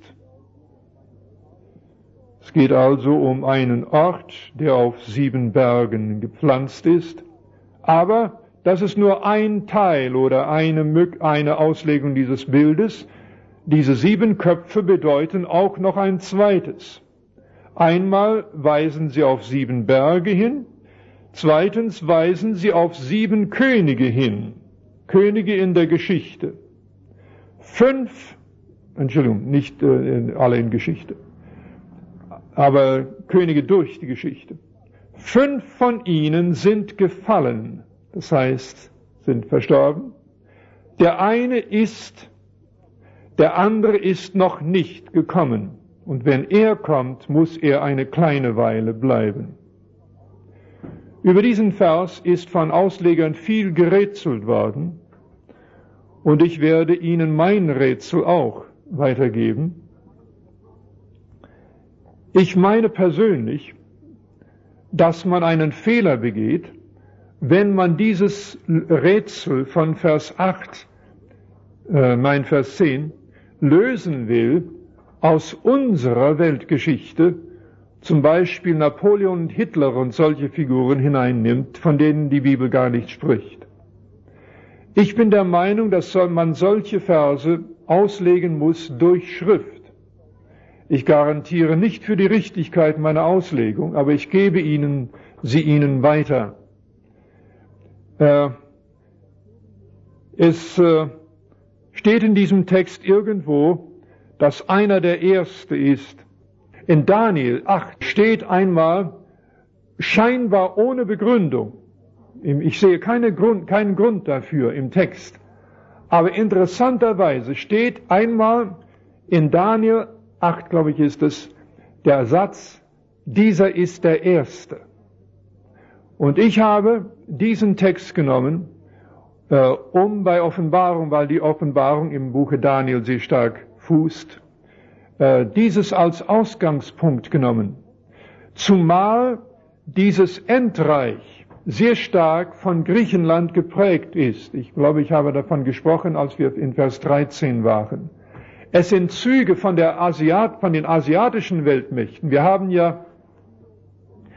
Es geht also um einen Ort, der auf sieben Bergen gepflanzt ist, aber das ist nur ein Teil oder eine, eine Auslegung dieses Bildes. Diese sieben Köpfe bedeuten auch noch ein zweites. Einmal weisen sie auf sieben Berge hin, zweitens weisen sie auf sieben Könige hin, Könige in der Geschichte. Fünf, Entschuldigung, nicht äh, alle in Geschichte, aber Könige durch die Geschichte. Fünf von ihnen sind gefallen, das heißt, sind verstorben. Der eine ist, der andere ist noch nicht gekommen. Und wenn er kommt, muss er eine kleine Weile bleiben. Über diesen Vers ist von Auslegern viel gerätselt worden. Und ich werde Ihnen mein Rätsel auch weitergeben. Ich meine persönlich, dass man einen Fehler begeht, wenn man dieses Rätsel von Vers acht, äh, mein Vers zehn, lösen will aus unserer Weltgeschichte, zum Beispiel Napoleon und Hitler und solche Figuren hineinnimmt, von denen die Bibel gar nicht spricht. Ich bin der Meinung, dass man solche Verse auslegen muss durch Schrift. Ich garantiere nicht für die Richtigkeit meiner Auslegung, aber ich gebe Ihnen sie Ihnen weiter. Äh, es äh, steht in diesem Text irgendwo, dass einer der Erste ist. In Daniel acht steht einmal, scheinbar ohne Begründung, ich sehe keine Grund, keinen Grund dafür im Text, aber interessanterweise steht einmal in Daniel acht, glaube ich, ist es, der Satz, dieser ist der Erste. Und ich habe diesen Text genommen, äh, um bei Offenbarung, weil die Offenbarung im Buche Daniel sehr stark fußt, äh, dieses als Ausgangspunkt genommen. Zumal dieses Endreich sehr stark von Griechenland geprägt ist. Ich glaube, ich habe davon gesprochen, als wir in Vers dreizehn waren. Es sind Züge von der Asiat, von den asiatischen Weltmächten. Wir haben ja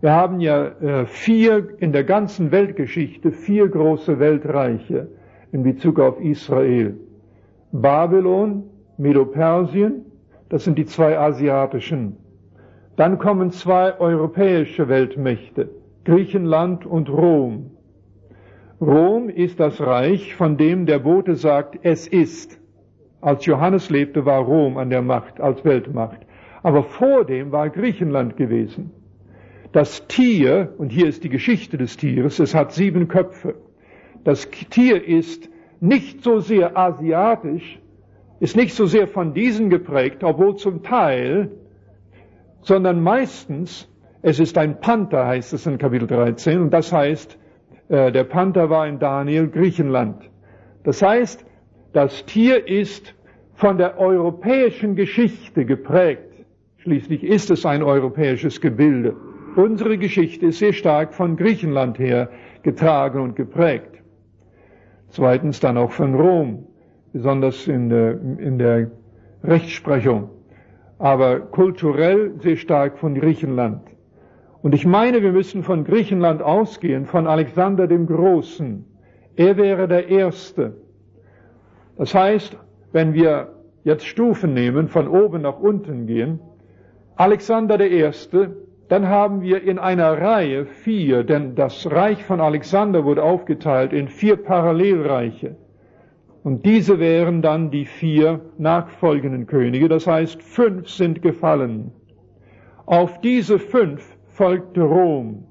Wir haben ja äh, vier, in der ganzen Weltgeschichte, vier große Weltreiche in Bezug auf Israel. Babylon, Medo-Persien, das sind die zwei asiatischen. Dann kommen zwei europäische Weltmächte, Griechenland und Rom. Rom ist das Reich, von dem der Bote sagt, es ist. Als Johannes lebte, war Rom an der Macht, als Weltmacht. Aber vor dem war Griechenland gewesen. Das Tier, und hier ist die Geschichte des Tieres, es hat sieben Köpfe. Das Tier ist nicht so sehr asiatisch, ist nicht so sehr von diesen geprägt, obwohl zum Teil, sondern meistens, es ist ein Panther, heißt es in Kapitel dreizehn, und das heißt, äh, der Panther war in Daniel Griechenland. Das heißt, das Tier ist von der europäischen Geschichte geprägt. Schließlich ist es ein europäisches Gebilde. Unsere Geschichte ist sehr stark von Griechenland her getragen und geprägt. Zweitens dann auch von Rom, besonders in der, in der Rechtsprechung, aber kulturell sehr stark von Griechenland. Und ich meine, wir müssen von Griechenland ausgehen, von Alexander dem Großen. Er wäre der Erste. Das heißt, wenn wir jetzt Stufen nehmen, von oben nach unten gehen, Alexander der Erste, dann haben wir in einer Reihe vier, denn das Reich von Alexander wurde aufgeteilt in vier Parallelreiche. Und diese wären dann die vier nachfolgenden Könige, das heißt, fünf sind gefallen. Auf diese fünf folgte Rom.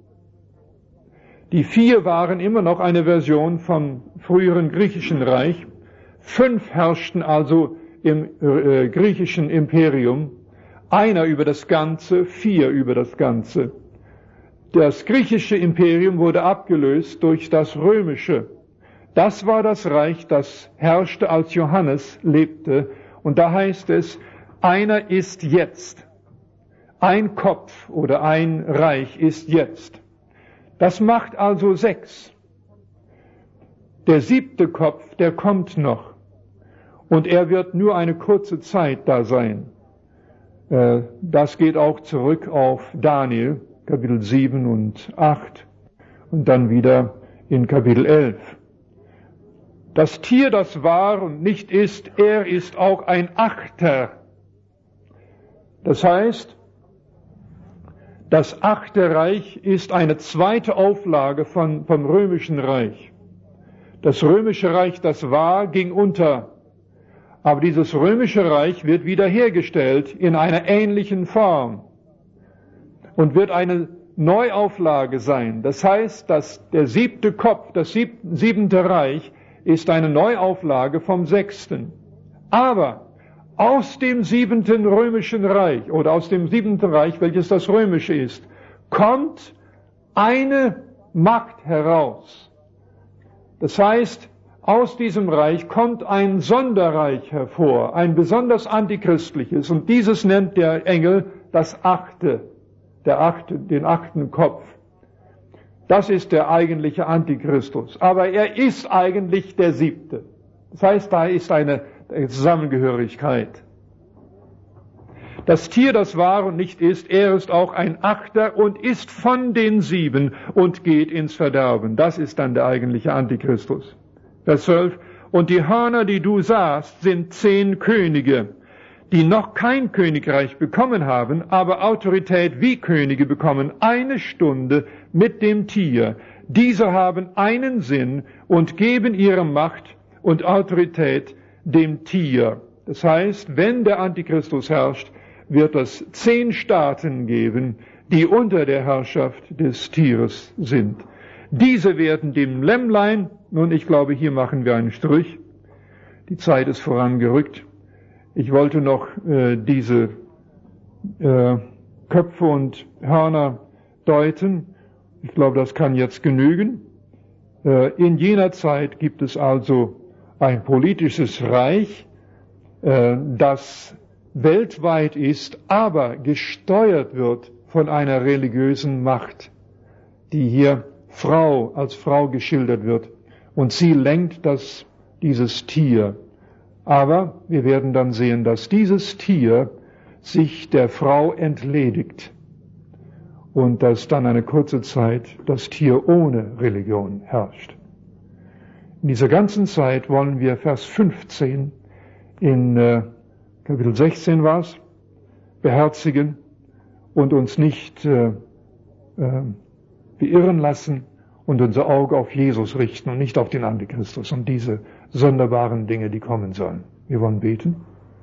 Die vier waren immer noch eine Version vom früheren griechischen Reich. Fünf herrschten also im äh, griechischen Imperium. Einer über das Ganze, vier über das Ganze. Das griechische Imperium wurde abgelöst durch das römische. Das war das Reich, das herrschte, als Johannes lebte. Und da heißt es, einer ist jetzt. Ein Kopf oder ein Reich ist jetzt. Das macht also sechs. Der siebte Kopf, der kommt noch. Und er wird nur eine kurze Zeit da sein. Das geht auch zurück auf Daniel, Kapitel sieben und acht und dann wieder in Kapitel elf. Das Tier, das war und nicht ist, er ist auch ein Achter. Das heißt, das achte Reich ist eine zweite Auflage von, vom römischen Reich. Das römische Reich, das war, ging unter. Aber dieses römische Reich wird wiederhergestellt in einer ähnlichen Form und wird eine Neuauflage sein. Das heißt, dass der siebte Kopf, das siebente Reich, ist eine Neuauflage vom sechsten. Aber aus dem siebenten römischen Reich oder aus dem siebenten Reich, welches das römische ist, kommt eine Macht heraus. Das heißt, aus diesem Reich kommt ein Sonderreich hervor, ein besonders antichristliches, und dieses nennt der Engel das achte, der achte, den achten Kopf. Das ist der eigentliche Antichristus, aber er ist eigentlich der siebte. Das heißt, da ist eine Zusammengehörigkeit. Das Tier, das war und nicht ist, er ist auch ein Achter und ist von den sieben und geht ins Verderben. Das ist dann der eigentliche Antichristus. Vers zwölf, und die Hörner, die du sahst, sind zehn Könige, die noch kein Königreich bekommen haben, aber Autorität wie Könige bekommen, eine Stunde mit dem Tier. Diese haben einen Sinn und geben ihre Macht und Autorität dem Tier. Das heißt, wenn der Antichristus herrscht, wird es zehn Staaten geben, die unter der Herrschaft des Tieres sind. Diese werden dem Lämmlein, nun, ich glaube, hier machen wir einen Strich. Die Zeit ist vorangerückt. Ich wollte noch äh, diese äh, Köpfe und Hörner deuten. Ich glaube, das kann jetzt genügen. Äh, in jener Zeit gibt es also ein politisches Reich, äh, das weltweit ist, aber gesteuert wird von einer religiösen Macht, die hier Frau als Frau geschildert wird. Und sie lenkt das, dieses Tier. Aber wir werden dann sehen, dass dieses Tier sich der Frau entledigt und dass dann eine kurze Zeit das Tier ohne Religion herrscht. In dieser ganzen Zeit wollen wir Vers fünfzehn in äh, Kapitel sechzehn war es, beherzigen und uns nicht äh, äh, beirren lassen und unser Auge auf Jesus richten und nicht auf den Antichristus und diese sonderbaren Dinge, die kommen sollen. Wir wollen beten.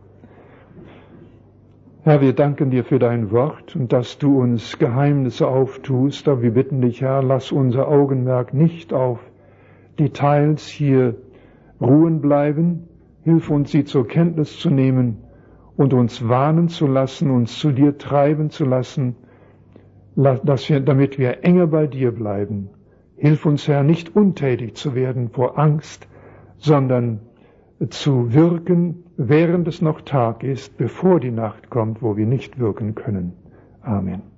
Herr, wir danken dir für dein Wort und dass du uns Geheimnisse auftust, aber wir bitten dich, Herr, lass unser Augenmerk nicht auf Details hier ruhen bleiben. Hilf uns, sie zur Kenntnis zu nehmen und uns warnen zu lassen, uns zu dir treiben zu lassen, dass wir, damit wir enger bei dir bleiben. Hilf uns, Herr, nicht untätig zu werden vor Angst, sondern zu wirken, während es noch Tag ist, bevor die Nacht kommt, wo wir nicht wirken können. Amen.